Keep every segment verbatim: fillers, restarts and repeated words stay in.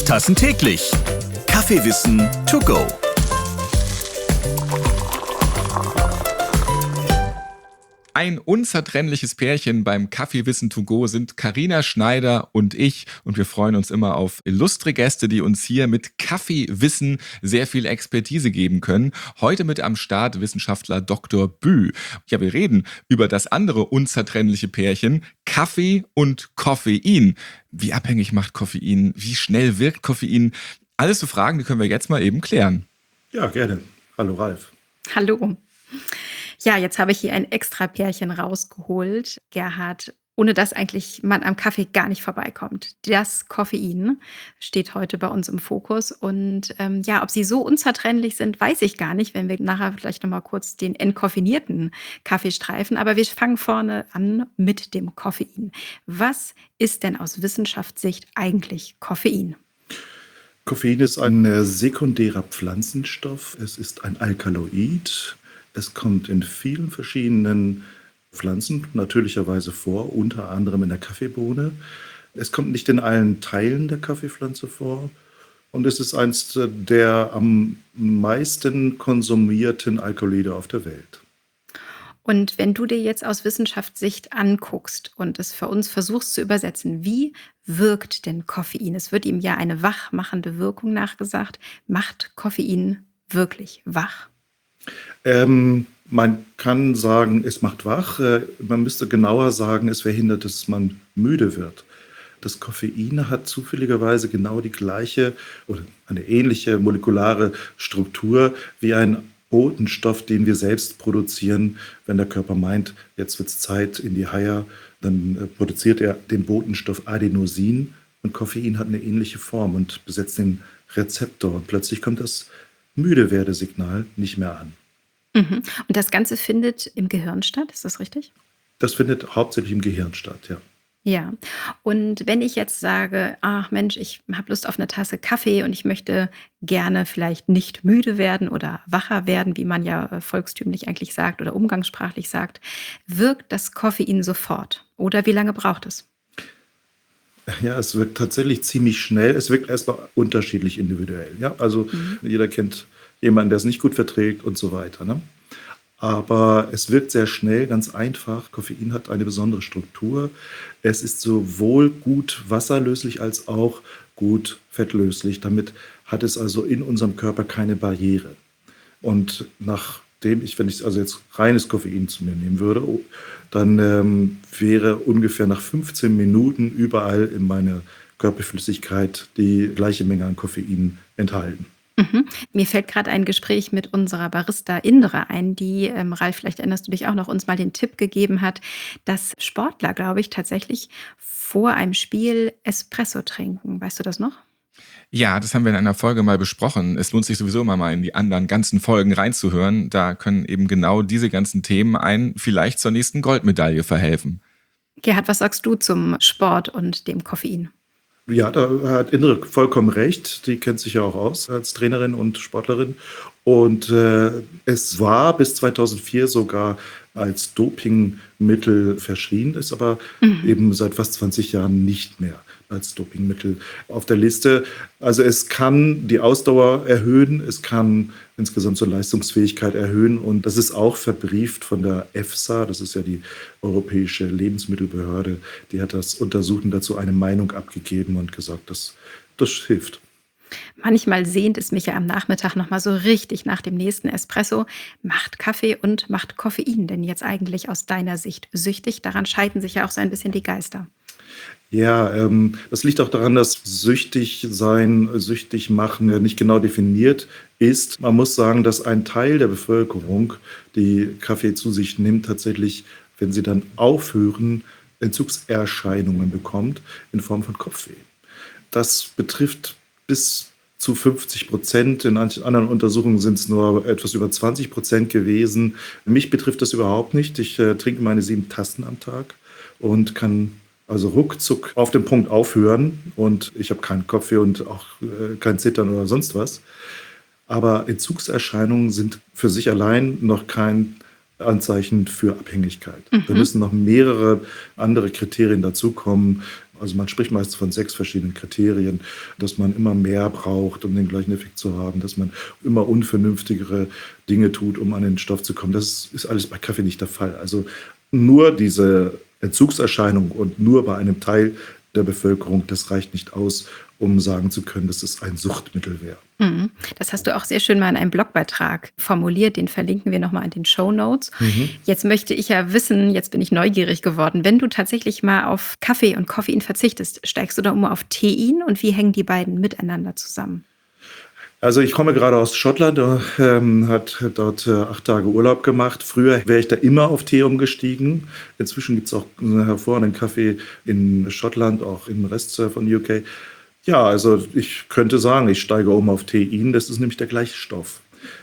Tassen täglich. Kaffeewissen to go. Ein unzertrennliches Pärchen beim Kaffeewissen to go sind Carina Schneider und ich. Und wir freuen uns immer auf illustre Gäste, die uns hier mit Kaffeewissen sehr viel Expertise geben können. Heute mit am Start Wissenschaftler Doktor Bü. Ja, wir reden über das andere unzertrennliche Pärchen, Kaffee und Koffein. Wie abhängig macht Koffein? Wie schnell wirkt Koffein? Alles so Fragen, die können wir jetzt mal eben klären. Ja, gerne. Hallo Ralf. Hallo. Ja, jetzt habe ich hier ein Extra-Pärchen rausgeholt, Gerhard, ohne dass eigentlich man am Kaffee gar nicht vorbeikommt. Das Koffein steht heute bei uns im Fokus. Und ähm, ja, ob sie so unzertrennlich sind, weiß ich gar nicht, wenn wir nachher vielleicht nochmal kurz den entkoffinierten Kaffee streifen. Aber wir fangen vorne an mit dem Koffein. Was ist denn aus Wissenschaftssicht eigentlich Koffein? Koffein ist ein äh, sekundärer Pflanzenstoff. Es ist ein Alkaloid. Es kommt in vielen verschiedenen Pflanzen natürlicherweise vor, unter anderem in der Kaffeebohne. Es kommt nicht in allen Teilen der Kaffeepflanze vor. Und es ist eines der am meisten konsumierten Alkaloide auf der Welt. Und wenn du dir jetzt aus Wissenschaftssicht anguckst und es für uns versuchst zu übersetzen, wie wirkt denn Koffein? Es wird ihm ja eine wachmachende Wirkung nachgesagt. Macht Koffein wirklich wach? Ähm, man kann sagen, es macht wach. Äh, man müsste genauer sagen, es verhindert, dass man müde wird. Das Koffein hat zufälligerweise genau die gleiche oder eine ähnliche molekulare Struktur wie ein Botenstoff, den wir selbst produzieren. Wenn der Körper meint, jetzt wird es Zeit in die Haia, dann äh, produziert er den Botenstoff Adenosin. Und Koffein hat eine ähnliche Form und besetzt den Rezeptor. Und plötzlich kommt das Müdewerdesignal nicht mehr an. Mhm. Und das Ganze findet im Gehirn statt, ist das richtig? Das findet hauptsächlich im Gehirn statt, ja. Ja. Und wenn ich jetzt sage, ach Mensch, ich habe Lust auf eine Tasse Kaffee und ich möchte gerne vielleicht nicht müde werden oder wacher werden, wie man ja äh, volkstümlich eigentlich sagt oder umgangssprachlich sagt, wirkt das Koffein sofort? Oder wie lange braucht es? Ja, es wirkt tatsächlich ziemlich schnell. Es wirkt erstmal unterschiedlich individuell. Ja? Also Mhm. jeder kennt jemanden, der es nicht gut verträgt und so weiter. Ne? Aber es wirkt sehr schnell, ganz einfach. Koffein hat eine besondere Struktur. Es ist sowohl gut wasserlöslich als auch gut fettlöslich. Damit hat es also in unserem Körper keine Barriere. Und nachdem ich, wenn ich also jetzt reines Koffein zu mir nehmen würde, oh, dann ähm, wäre ungefähr nach fünfzehn Minuten überall in meiner Körperflüssigkeit die gleiche Menge an Koffein enthalten. Mhm. Mir fällt gerade ein Gespräch mit unserer Barista Indra ein, die, ähm, Ralf, vielleicht erinnerst du dich auch noch, uns mal den Tipp gegeben hat, dass Sportler, glaube ich, tatsächlich vor einem Spiel Espresso trinken. Weißt du das noch? Ja, das haben wir in einer Folge mal besprochen. Es lohnt sich sowieso immer mal in die anderen ganzen Folgen reinzuhören. Da können eben genau diese ganzen Themen einen vielleicht zur nächsten Goldmedaille verhelfen. Gerhard, was sagst du zum Sport und dem Koffein? Ja, da hat Indre vollkommen recht. Die kennt sich ja auch aus als Trainerin und Sportlerin. Und äh, es war bis zweitausendvier sogar als Dopingmittel verschrien, ist aber Mhm. eben seit fast zwanzig Jahren nicht mehr als Dopingmittel auf der Liste. Also es kann die Ausdauer erhöhen, es kann insgesamt so Leistungsfähigkeit erhöhen und das ist auch verbrieft von der EFSA, das ist ja die Europäische Lebensmittelbehörde, die hat das untersucht und dazu eine Meinung abgegeben und gesagt, dass das hilft. Manchmal sehnt es mich ja am Nachmittag nochmal so richtig nach dem nächsten Espresso. Macht Kaffee und macht Koffein denn jetzt eigentlich aus deiner Sicht süchtig? Daran scheiden sich ja auch so ein bisschen die Geister. Ja, ähm, das liegt auch daran, dass süchtig sein, süchtig machen ja nicht genau definiert ist. Man muss sagen, dass ein Teil der Bevölkerung, die Kaffee zu sich nimmt, tatsächlich, wenn sie dann aufhören, Entzugserscheinungen bekommt in Form von Kopfweh. Das betrifft bis zu fünfzig Prozent. In manchen anderen Untersuchungen sind es nur etwas über zwanzig Prozent gewesen. Mich betrifft das überhaupt nicht. Ich äh, trinke meine sieben Tassen am Tag und kann also ruckzuck auf den Punkt aufhören. Und ich habe keinen Kopfweh und auch äh, kein Zittern oder sonst was. Aber Entzugserscheinungen sind für sich allein noch kein Anzeichen für Abhängigkeit. Da Mhm. müssen noch mehrere andere Kriterien dazukommen. Also man spricht meist von sechs verschiedenen Kriterien, dass man immer mehr braucht, um den gleichen Effekt zu haben, dass man immer unvernünftigere Dinge tut, um an den Stoff zu kommen. Das ist alles bei Kaffee nicht der Fall. Also nur diese Entzugserscheinung und nur bei einem Teil der Bevölkerung, das reicht nicht aus, um sagen zu können, dass es ein Suchtmittel wäre. Mhm. Das hast du auch sehr schön mal in einem Blogbeitrag formuliert. Den verlinken wir nochmal in den Shownotes. Mhm. Jetzt möchte ich ja wissen, jetzt bin ich neugierig geworden, wenn du tatsächlich mal auf Kaffee und Koffein verzichtest, steigst du da um auf Tein und wie hängen die beiden miteinander zusammen? Also ich komme gerade aus Schottland, ähm, hat dort äh, acht Tage Urlaub gemacht. Früher wäre ich da immer auf Tee umgestiegen. Inzwischen gibt es auch einen hervorragenden Kaffee in Schottland, auch im Rest äh, von U K. Ja, also ich könnte sagen, ich steige um auf Tein. Das ist nämlich der gleiche Stoff,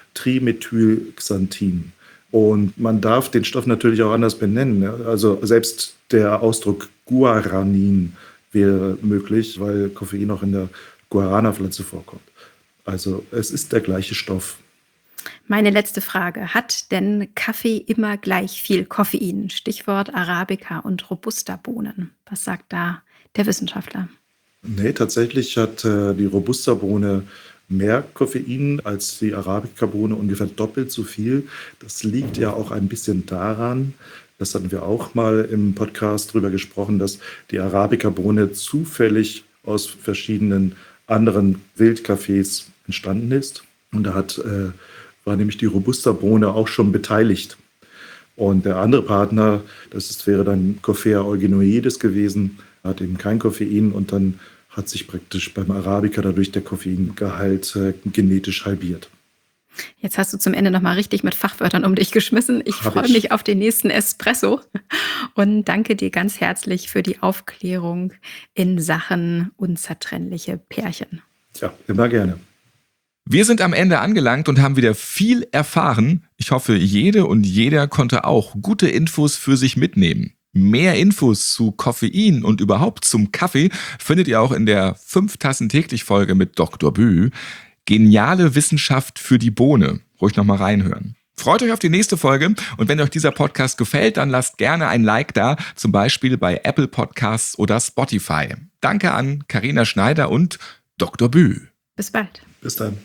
Trimethylxanthin. Und man darf den Stoff natürlich auch anders benennen. Ja? Also selbst der Ausdruck Guaranin wäre möglich, weil Koffein auch in der Guarana-Pflanze vorkommt. Also es ist der gleiche Stoff. Meine letzte Frage. Hat denn Kaffee immer gleich viel Koffein? Stichwort Arabica und Robusta-Bohnen. Was sagt da der Wissenschaftler? Nee, tatsächlich hat äh, die Robusta-Bohne mehr Koffein als die Arabica-Bohne, ungefähr doppelt so viel. Das liegt ja auch ein bisschen daran, das hatten wir auch mal im Podcast drüber gesprochen, dass die Arabica-Bohne zufällig aus verschiedenen anderen Wildkaffees entstanden ist. Und da hat, äh, war nämlich die Robusta-Bohne auch schon beteiligt. Und der andere Partner, das ist, wäre dann Coffea organoides gewesen, hat eben kein Koffein und dann hat sich praktisch beim Arabica dadurch der Koffeingehalt äh, genetisch halbiert. Jetzt hast du zum Ende nochmal richtig mit Fachwörtern um dich geschmissen. Ich Hab freue ich. mich auf den nächsten Espresso und danke dir ganz herzlich für die Aufklärung in Sachen unzertrennliche Pärchen. Ja, immer gerne. Wir sind am Ende angelangt und haben wieder viel erfahren. Ich hoffe, jede und jeder konnte auch gute Infos für sich mitnehmen. Mehr Infos zu Koffein und überhaupt zum Kaffee findet ihr auch in der fünf Tassen täglich Folge mit Doktor Bü. Geniale Wissenschaft für die Bohne. Ruhig nochmal reinhören. Freut euch auf die nächste Folge und wenn euch dieser Podcast gefällt, dann lasst gerne ein Like da, zum Beispiel bei Apple Podcasts oder Spotify. Danke an Carina Schneider und Doktor Bü. Bis bald. Bis dann.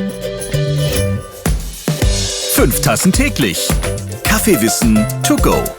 Fünf Tassen täglich. Kaffeewissen to go.